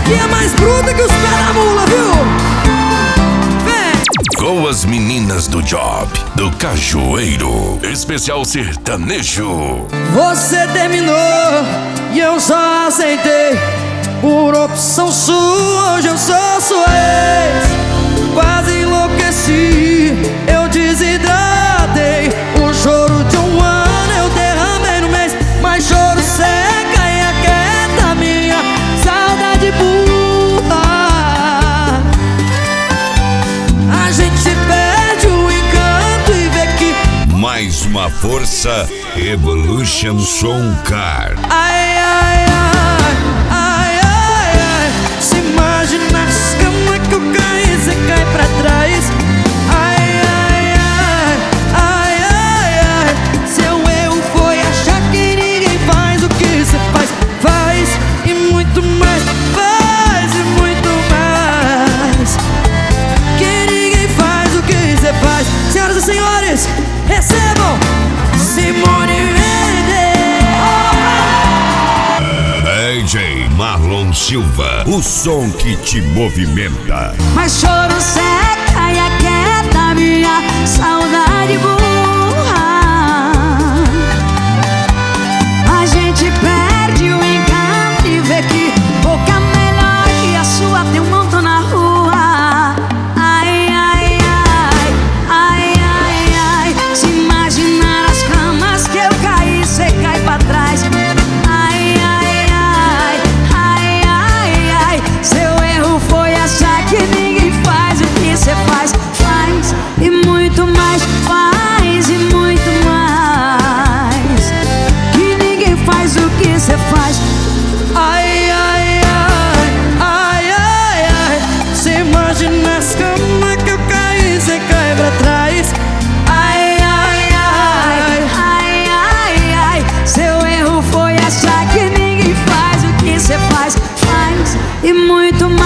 aqui é mais bruta que os pés da mula, viu? Vem! Com as meninas do Job, do Cajueiro, especial sertanejo. Você terminou e eu só aceitei. Por opção sua, hoje eu sou sua ex. Quase enlouqueci, eu desidratei. O choro de um ano eu derramei no mês. Mas choro seca e aquieta minha saudade burra. A gente perde o encanto e vê que mais uma força Evolution Som Car. ai, ai, ai, ai, ai, ai. Se imagina as camas que eu caí, você cai pra trás. Ai, ai, ai, ai, ai, ai. Seu erro foi achar que ninguém faz o que você faz. Faz e muito mais, faz e muito mais. Que ninguém faz o que você faz. Senhoras e senhores, recebam Simone Mendes. DJ Marlon Silva, o som que te movimenta. Mas choro seca e aquieta minha saudade burra. A gente perde o encanto e vê que boca melhor que a sua tem um montão na rua. Ai, ai, ai, ai, ai, ai. Se imaginar as camas que eu caí, cê cai pra trás. Ai, ai, ai, ai, ai, ai. Seu erro foi achar que ninguém faz o que cê faz. Faz e muito mais, faz e muito mais. Que ninguém faz o que cê faz. Ai, ai, ai, ai, ai, ai. Se imagina as camas que eu caí, cê cai pra trás. Ai, ai, ai, Ai, ai, ai. Seu erro foi achar que ninguém faz o que cê faz. Faz e muito mais.